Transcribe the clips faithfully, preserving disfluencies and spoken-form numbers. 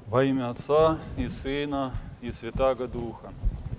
Во имя Отца и Сына и Святаго Духа.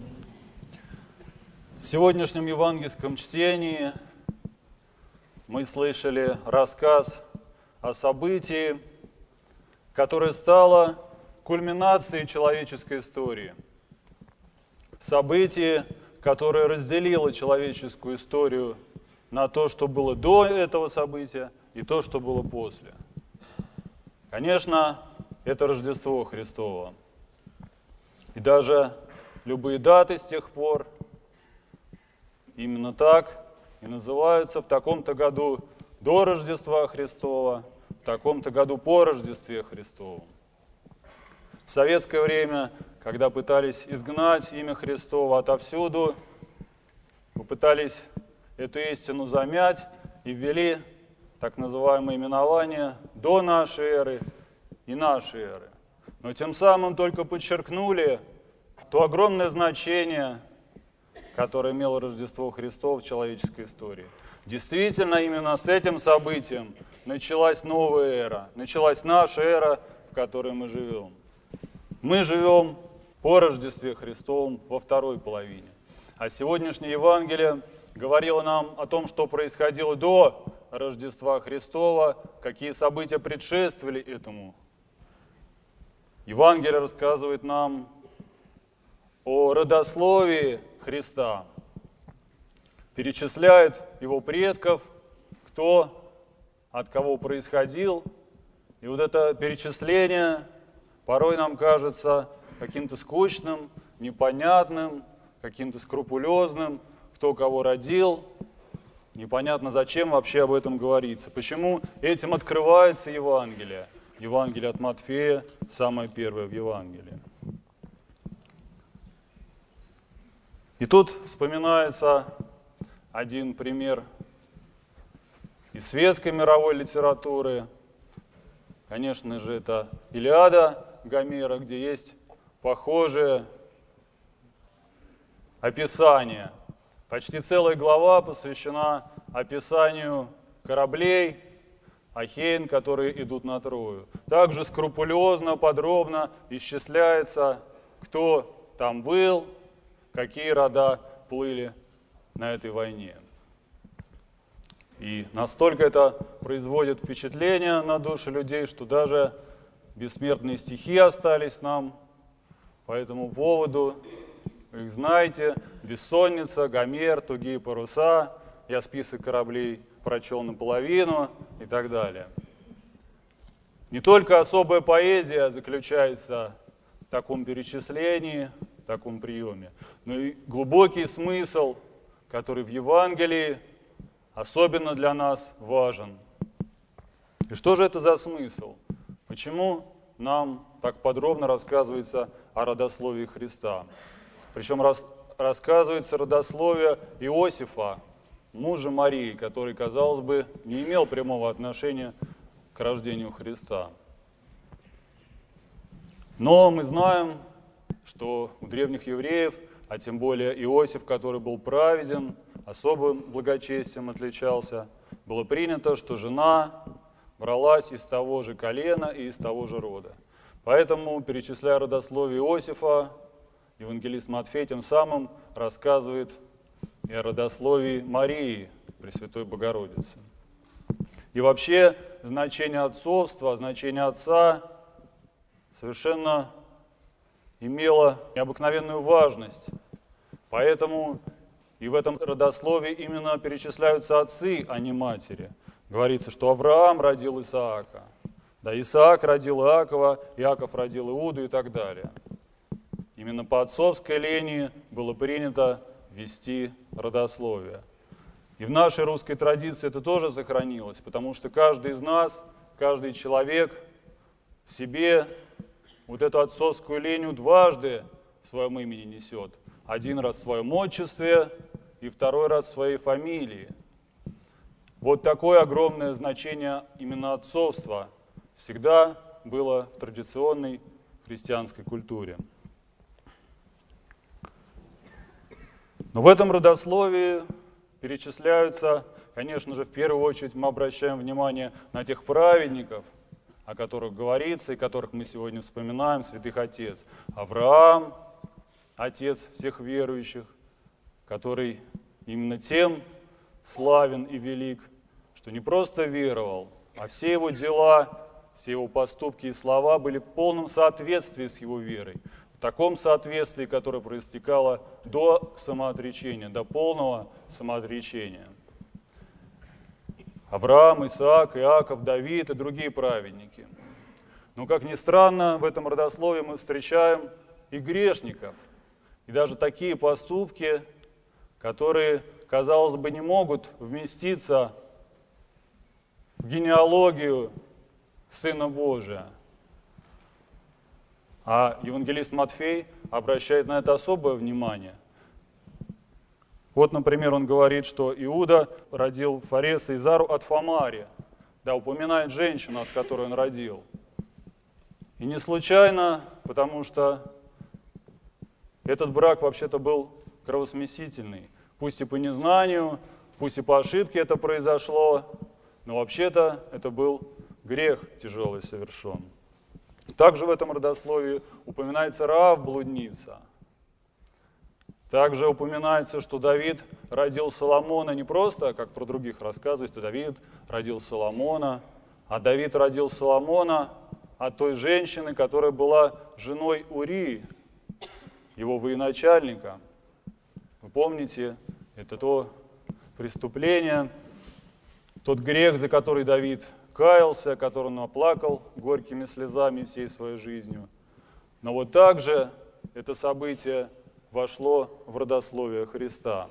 В сегодняшнем евангельском чтении мы слышали рассказ о событии, которое стало кульминацией человеческой истории. Событие, которое разделило человеческую историю на то, что было до этого события, и то, что было после. Конечно, это Рождество Христово. И даже любые даты с тех пор именно так и называются: в таком-то году до Рождества Христова, в таком-то году по Рождестве Христову. В советское время, когда пытались изгнать имя Христово отовсюду, попытались эту истину замять и ввели так называемое именование до нашей эры и нашей эры. Но тем самым только подчеркнули то огромное значение, которое имело Рождество Христово в человеческой истории. Действительно, именно с этим событием началась новая эра, началась наша эра, в которой мы живем. Мы живем по Рождестве Христовом во второй половине. А сегодняшнее Евангелие говорило нам о том, что происходило до Рождества Христова, какие события предшествовали этому. Евангелие рассказывает нам о родословии Христа, перечисляет его предков, кто от кого происходил. И вот это перечисление порой нам кажется каким-то скучным, непонятным, каким-то скрупулезным, кто кого родил. Непонятно, зачем вообще об этом говорится. Почему этим открывается Евангелие? Евангелие от Матфея, самое первое в Евангелии. И тут вспоминается один пример из светской мировой литературы. Конечно же, это Илиада Гомера, где есть похожее описание. Почти целая глава посвящена описанию кораблей Ахеин, которые идут на Трою. Также скрупулезно, подробно исчисляется, кто там был, какие рода плыли на этой войне. И настолько это производит впечатление на души людей, что даже бессмертные стихи остались нам по этому поводу. Вы их знаете: «Бессонница», «Гомер», «Тугие паруса», «Я список кораблей прочел наполовину» и так далее. Не только особая поэзия заключается в таком перечислении, в таком приеме, но и глубокий смысл, который в Евангелии особенно для нас важен. И что же это за смысл? Почему нам так подробно рассказывается о родословии Христа? Причем рас, рассказывается родословие Иосифа, мужа Марии, который, казалось бы, не имел прямого отношения к рождению Христа. Но мы знаем, что у древних евреев, а тем более Иосиф, который был праведен, особым благочестием отличался, было принято, что жена бралась из того же колена и из того же рода. Поэтому, перечисляя родословие Иосифа, евангелист Матфей тем самым рассказывает и о родословии Марии, Пресвятой Богородицы. И вообще значение отцовства, значение отца совершенно имело необыкновенную важность. Поэтому и в этом родословии именно перечисляются отцы, а не матери. Говорится, что Авраам родил Исаака, да, Исаак родил Иакова, Иаков родил Иуду и так далее. Именно по отцовской линии было принято вести родословие. И в нашей русской традиции это тоже сохранилось, потому что каждый из нас, каждый человек в себе вот эту отцовскую линию дважды в своем имени несет. Один раз в своем отчестве и второй раз в своей фамилии. Вот такое огромное значение именно отцовства всегда было в традиционной христианской культуре. Но в этом родословии перечисляются, конечно же, в первую очередь мы обращаем внимание на тех праведников, о которых говорится и которых мы сегодня вспоминаем, святых отец. Авраам, отец всех верующих, который именно тем славен и велик, что не просто веровал, а все его дела, все его поступки и слова были в полном соответствии с его верой, в таком соответствии, которое проистекало до самоотречения, до полного самоотречения. Авраам, Исаак, Иаков, Давид и другие праведники. Но, как ни странно, в этом родословии мы встречаем и грешников, и даже такие поступки, которые, казалось бы, не могут вместиться в генеалогию Сына Божия. А евангелист Матфей обращает на это особое внимание. Вот, например, он говорит, что Иуда родил Фареса и Зару от Фомари, да, упоминает женщину, от которой он родил. И не случайно, потому что этот брак вообще-то был кровосмесительный. Пусть и по незнанию, пусть и по ошибке это произошло, но вообще-то это был грех тяжелый совершен. Также в этом родословии упоминается Раав, блудница. Также упоминается, что Давид родил Соломона не просто, как про других рассказывают, что Давид родил Соломона, а Давид родил Соломона от той женщины, которая была женой Урии, его военачальника. Вы помните, это то преступление, тот грех, за который Давид каялся, который он оплакал горькими слезами всей своей жизнью. Но вот также это событие вошло в родословие Христа.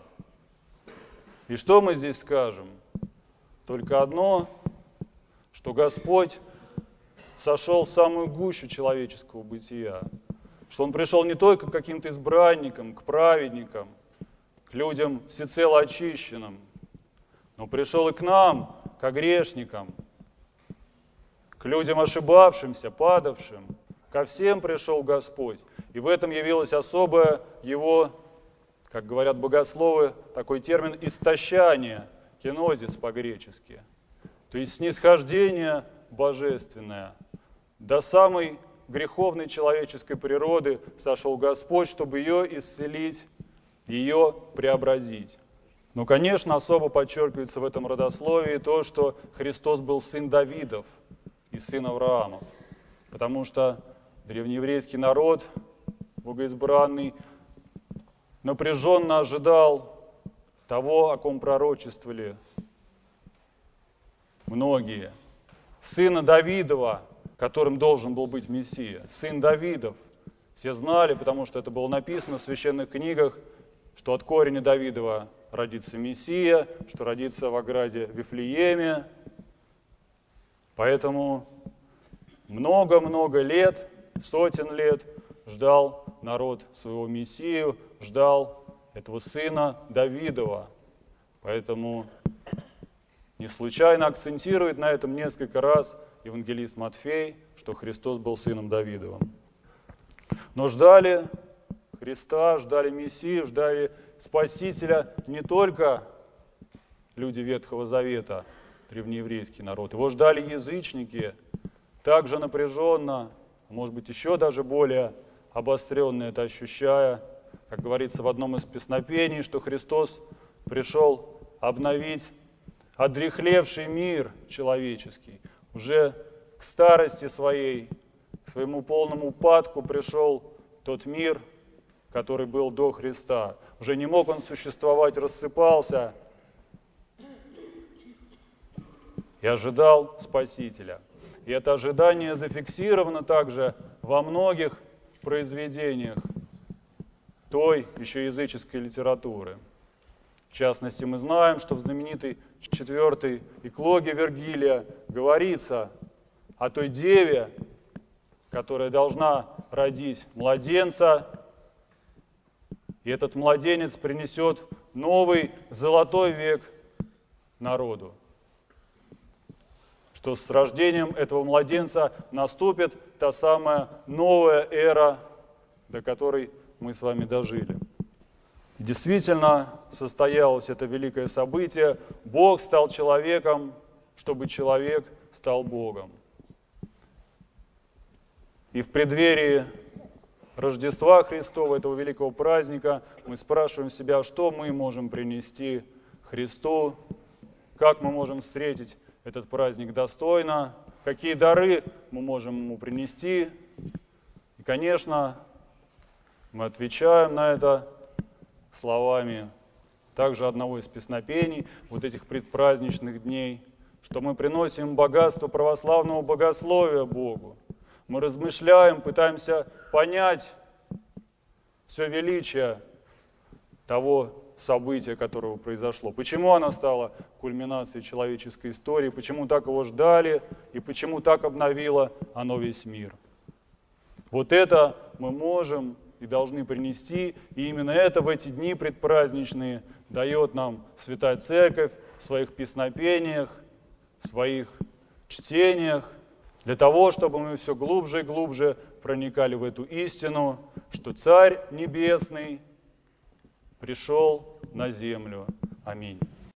И что мы здесь скажем? Только одно, что Господь сошел в самую гущу человеческого бытия, что Он пришел не только к каким-то избранникам, к праведникам, к людям всецело очищенным, но пришел и к нам, к грешникам, к людям ошибавшимся, падавшим. Ко всем пришел Господь. И в этом явилось особое его, как говорят богословы, такой термин истощание, кенозис по-гречески. То есть снисхождение божественное. До самой греховной человеческой природы сошел Господь, чтобы ее исцелить, ее преобразить. Но, конечно, особо подчеркивается в этом родословии то, что Христос был сын Давидов и сын Авраамов. Потому что древнееврейский народ, богоизбранный, напряженно ожидал того, о ком пророчествовали многие. Сына Давидова, которым должен был быть Мессия. Сын Давидов. Все знали, потому что это было написано в священных книгах, что от корня Давидова родится Мессия, что родится в ограде Вифлееме. Поэтому много-много лет, сотен лет ждал народ своего Мессию, ждал этого сына Давидова. Поэтому не случайно акцентирует на этом несколько раз евангелист Матфей, что Христос был сыном Давидовым. Но ждали Христа, ждали Мессию, ждали Спасителя не только люди Ветхого Завета, древнееврейский народ. Его ждали язычники, также напряженно, может быть, еще даже более обостренно это ощущая, как говорится в одном из песнопений, что Христос пришел обновить одряхлевший мир человеческий. Уже к старости своей, к своему полному упадку пришел тот мир, который был до Христа. Уже не мог он существовать, рассыпался и ожидал Спасителя. И это ожидание зафиксировано также во многих произведениях той еще языческой литературы. В частности, мы знаем, что в знаменитой четвертой эклоге Вергилия говорится о той деве, которая должна родить младенца, и этот младенец принесет новый золотой век народу. Что с рождением этого младенца наступит та самая новая эра, до которой мы с вами дожили. И действительно состоялось это великое событие. Бог стал человеком, чтобы человек стал Богом. И в преддверии Рождества Христова, этого великого праздника, мы спрашиваем себя, что мы можем принести Христу, как мы можем встретить этот праздник достойно, какие дары мы можем Ему принести. И, конечно, мы отвечаем на это словами также одного из песнопений вот этих предпраздничных дней, что мы приносим богатство православного богословия Богу. Мы размышляем, пытаемся понять все величие того события, которое произошло. Почему оно стало кульминацией человеческой истории, почему так его ждали и почему так обновило оно весь мир. Вот это мы можем и должны принести, и именно это в эти дни предпраздничные дает нам Святая Церковь в своих песнопениях, в своих чтениях, для того, чтобы мы все глубже и глубже проникали в эту истину, что Царь Небесный пришел на землю. Аминь.